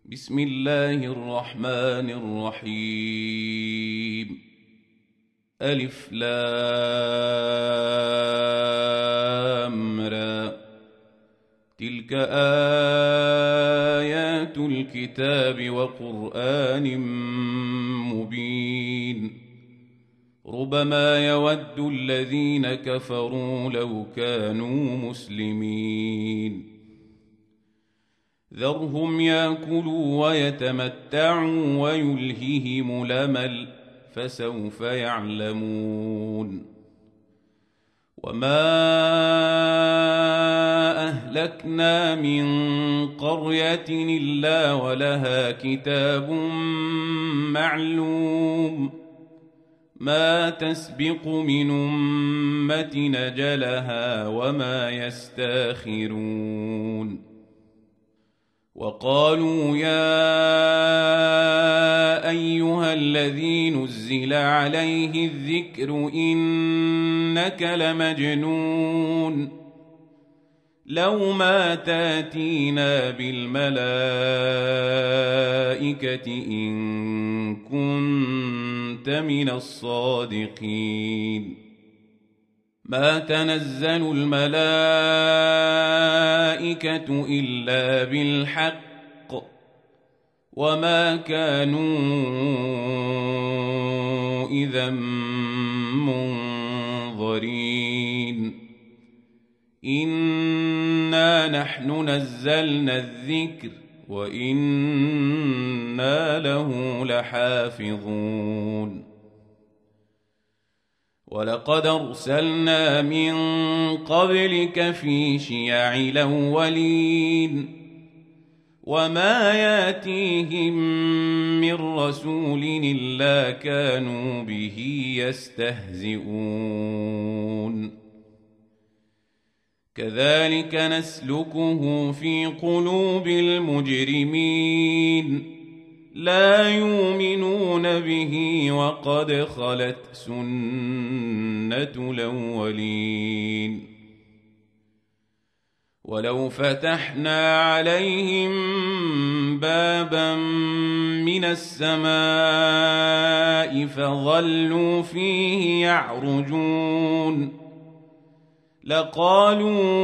بسم الله الرحمن الرحيم. ألف لام را. تلك آيات الكتاب وقرآن مبين. ربما يود الذين كفروا لو كانوا مسلمين. ذرهم ياكلوا ويتمتعوا ويلههم الأمل فسوف يعلمون. وما أهلكنا من قرية إلا ولها كتاب معلوم ما تسبق من أمة أجلها وما يستاخرون. وقالوا يا أيها الذي نزل عليه الذكر إنك لمجنون لو ما تاتينا بالملائكة إن كنت من الصادقين. ما تنزل الملائكة إلا بالحق وما كانوا إذا منظرين. إنا نحن نزلنا الذكر وإنا له لحافظون. ولقد أرسلنا من قبلك في شيع الأولين وما ياتيهم من رسول إلا كانوا به يستهزئون. كذلك نسلكه في قلوب المجرمين لا يؤمنون به وقد خلت سنة الأولين. ولو فتحنا عليهم بابا من السماء فظلوا فيه يعرجون لقالوا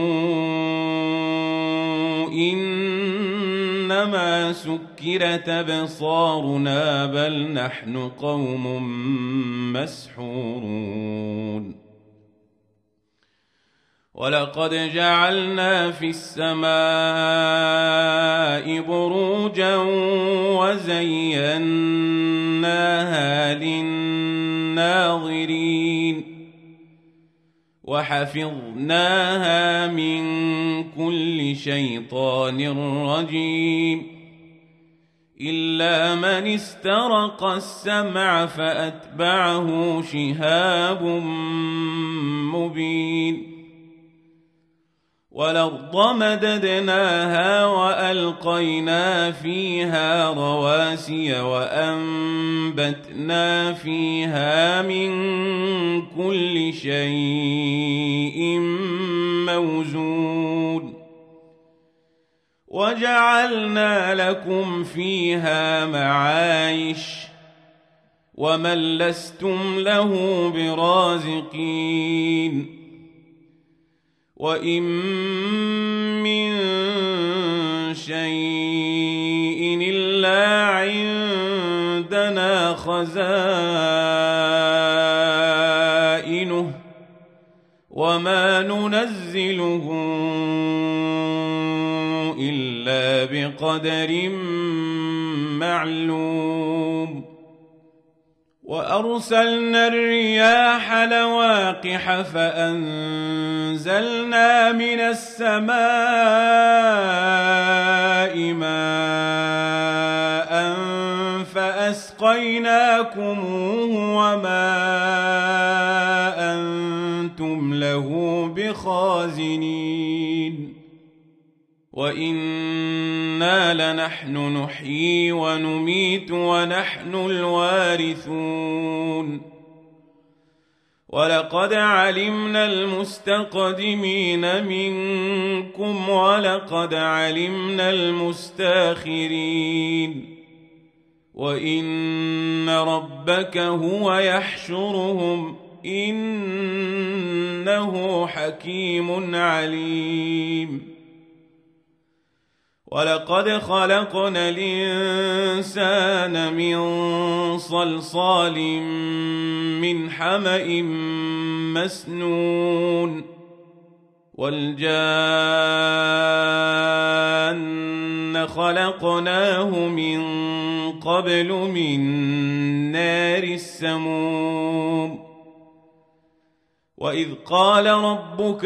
إنما سكرت أبصارنا بل نحن قوم مسحورون. ولقد جعلنا في السماء بروجا وزيناها للناظرين وحفظناها من كل شيطان رجيم إلا من استرق السمع فأتبعه شهاب مبين. والأرض مددناها وألقينا فيها رواسي وأنبتنا فيها من كل شيء موزون وجعلنا لكم فيها معايش ومن لستم له برازقين. وإن من شيء إلا عندنا خزائنه وما ننزله إلا بقدر معلوم. وأرسلنا الرياح لواقح فأنزلنا من السماء ماء فأسقيناكموه وما أنتم له بخازنين. وإنا لنحن نحيي ونميت ونحن الوارثون. ولقد علمنا المستقدمين منكم ولقد علمنا المستاخرين وإن ربك هو يحشرهم إنه حكيم عليم ولقد خلقنا الإنسان من صلصال من حمأ مسنون والجان خلقناه من قبل من نار السموم وإذ قال ربك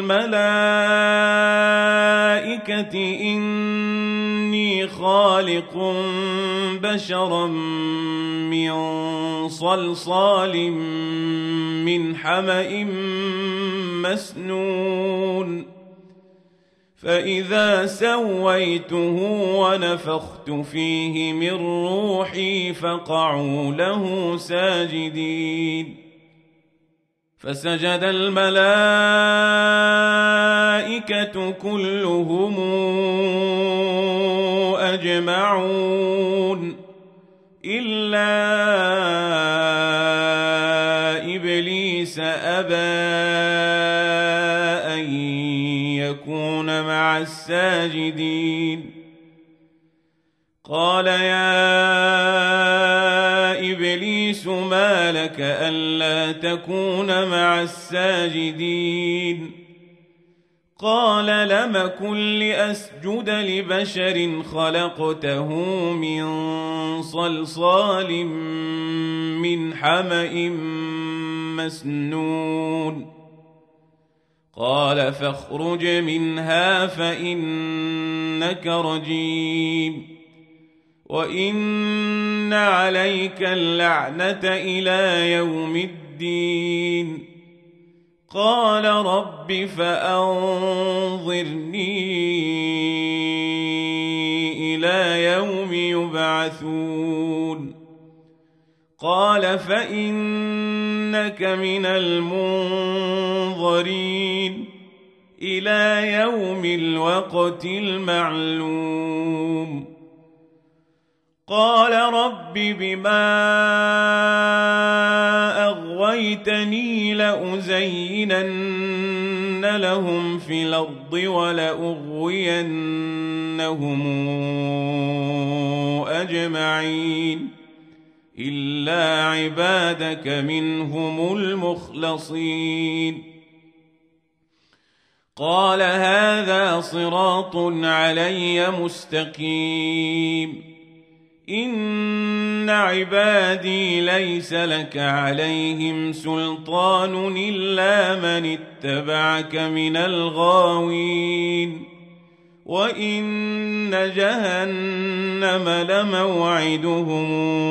للملائكة إني خالق بشرا من صلصال من حمأ مسنون فإذا سويته ونفخت فيه من روحي فقعوا له ساجدين فسجد الملائكة كلهم أجمعون إلا إبليس أبى أن يكون مع الساجدين قال يا إبليس ما لك ألا تكون مع الساجدين قال لم كن لأسجد لبشر خلقته من صلصال من حمأ مسنون قال فاخرج منها فإنك رجيم وإن عليك اللعنة إلى يوم الدين قال رب فأنظرني إلى يوم يبعثون قال فإنك من المنظرين إلى يوم الوقت المعلوم قال رب بما أغويتني لأزينن لهم في الأرض ولأغوينهم أجمعين إلا عبادك منهم المخلصين قال هذا صراط علي مستقيم إن عبادي ليس لك عليهم سلطان إلا من اتبعك من الغاوين وإن جهنم لموعدهم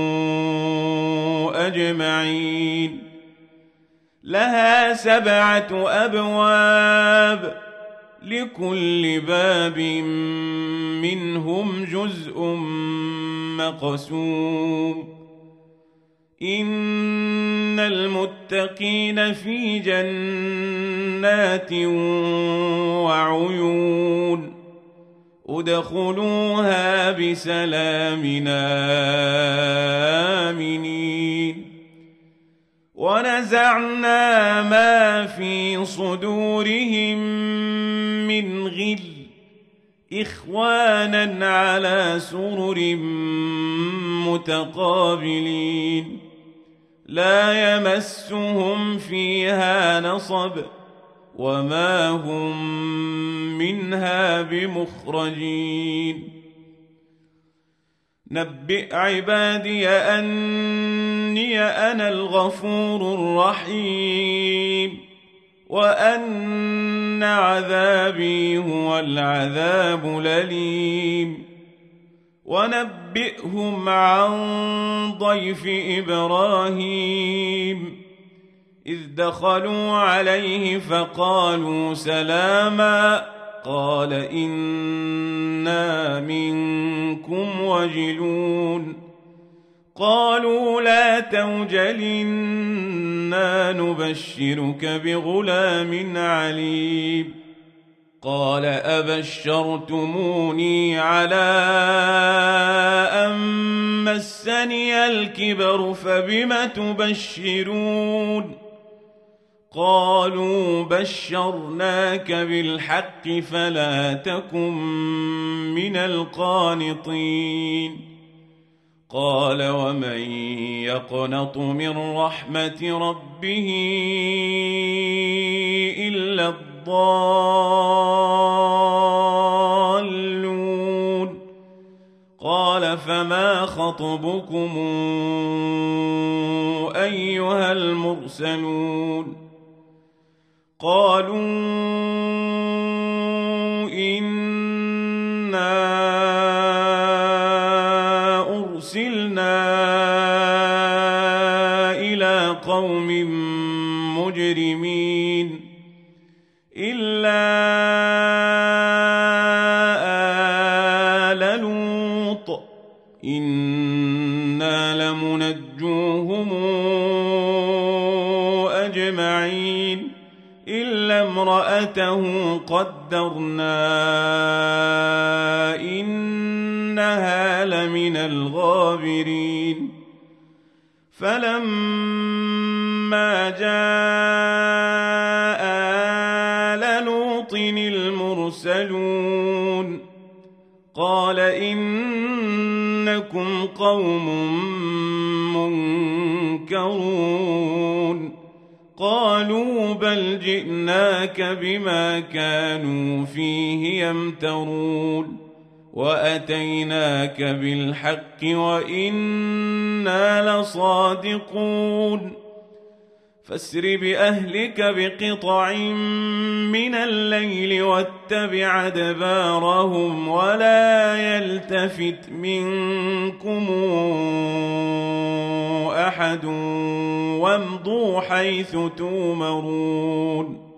أجمعين لها 7 أبواب لكل باب منهم جزء مقسوم إن المتقين في جنات وعيون ادخلوها بسلام آمنين ونزعنا ما في صدورهم من غل إخوانا على سرر متقابلين لا يمسهم فيها نصب وما هم منها بمخرجين نبئ عبادي أني أنا الغفور الرحيم وأن عذابي هو العذاب الأليم ونبئهم عن ضيف إبراهيم إذ دخلوا عليه فقالوا سلاما قال إنا منكم وجلون قالوا لا توجل إنا نبشرك بغلام عليم قال أبشرتموني على أن مسني الكبر فبم تبشرون قالوا بشرناك بالحق فلا تكن من القانطين قال ومن يقنط من رحمة ربه إلا الضالون قال فما خطبكم أيها المرسلون قالوا إنا أرسلنا إلى قوم مجرمين إلا آل لوط إنا لمنجوهم أجمعين إلا امرأته قدرنا إنها لمن الغابرين فلما جاء آل لوط المرسلون قال إنكم قوم منكرون قالوا بل جئناك بما كانوا فيه يمترون وأتيناك بالحق وإنا لصادقون فاسر بأهلك بقطع من الليل واتبع أدبارهم ولا يلتفت منكم أحد وامضوا حيث تؤمرون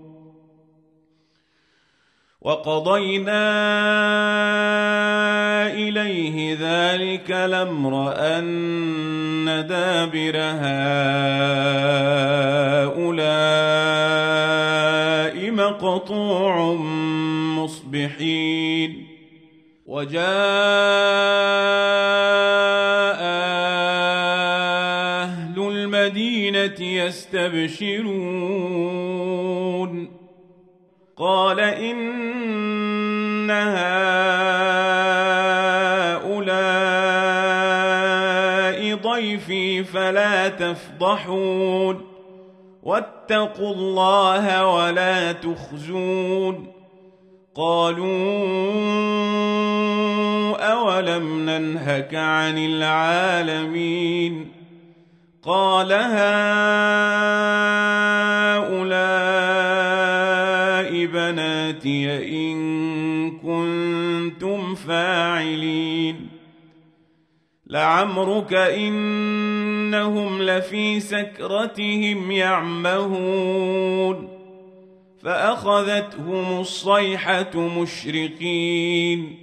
وقضينا إليه ذلك الأمر أن دابر هؤلاء مقطوع مصبحين وجاء أهل المدينة يستبشرون قال إن هؤلاء ضيفي فلا تفضحون واتقوا الله ولا تخزون قالوا أولم ننهك عن العالمين قال هؤلاء بناتي إن كنتم فاعلين لعمرك إنهم لفي سكرتهم يعمهون فأخذتهم الصيحة مشرقين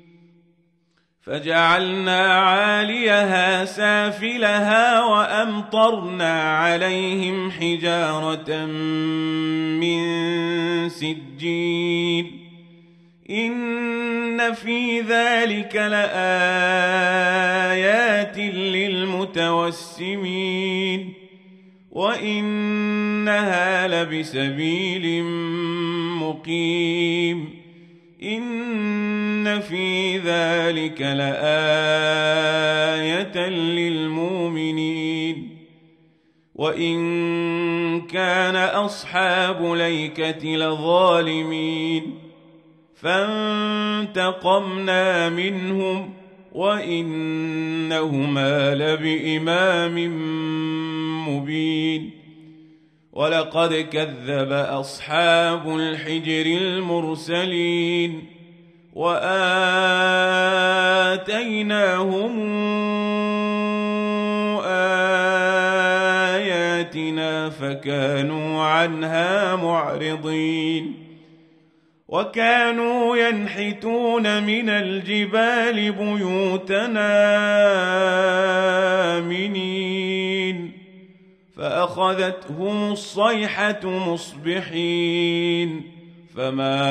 فجعلنا عاليها سافلها وأمطرنا عليهم حجارة من سجيل إن في ذلك لآيات للمتوسمين وإنها لبسبيل مقيم إن في ذلك لآية للمؤمنين وإن كان أصحاب ليكة لظالمين فانتقمنا منهم وإنهما لبإمام مبين ولقد كذب أصحاب الحجر المرسلين وآتيناهم آياتنا فكانوا عنها معرضين وكانوا ينحتون من الجبال بيوتنا آمنين فأخذتهم الصيحة مصبحين فما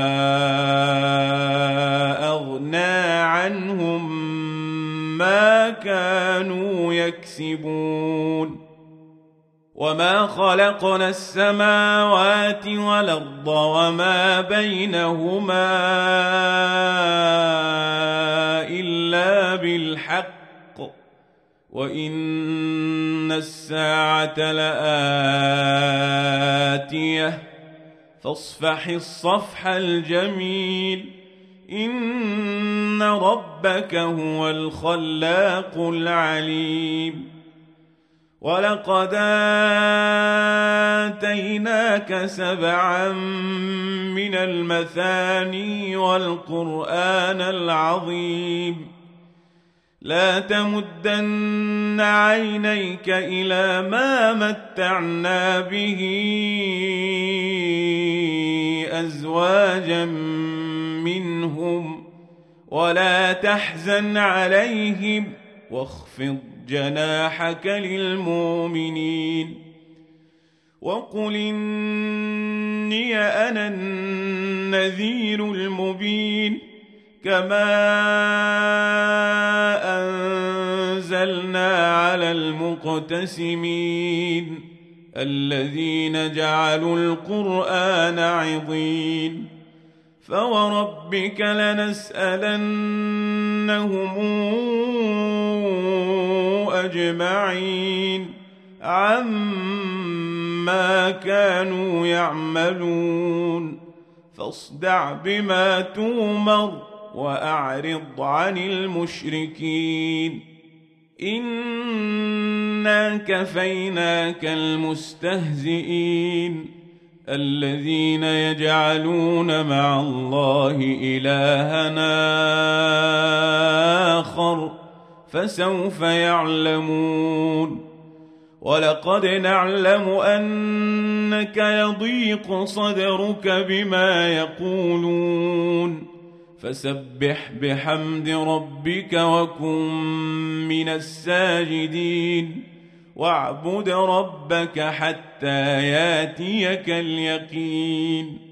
أغنى عنهم ما كانوا يكسبون وما خلقنا السماوات والأرض وما بينهما إلا بالحق وإن الساعة لآتية فاصفح الصفح الجميل إن ربك هو الخلاق العليم ولقد آتيناك 7 من المثاني والقرآن العظيم لا تمدن عينيك إلى ما متعنا به أزواجا منهم ولا تحزن عليهم واخفض جناحك للمؤمنين وقل إني أنا النذير المبين كما أنزلنا على المقتسمين الذين جعلوا القرآن عضين فوربك لنسألنهم أجمعين عما كانوا يعملون فاصدع بما تؤمر وأعرض عن المشركين إنا كفيناك المستهزئين الذين يجعلون مع الله إلهنا آخر فسوف يعلمون ولقد نعلم أنك يضيق صدرك بما يقولون فسبح بحمد ربك وكن من الساجدين واعبد ربك حتى ياتيك اليقين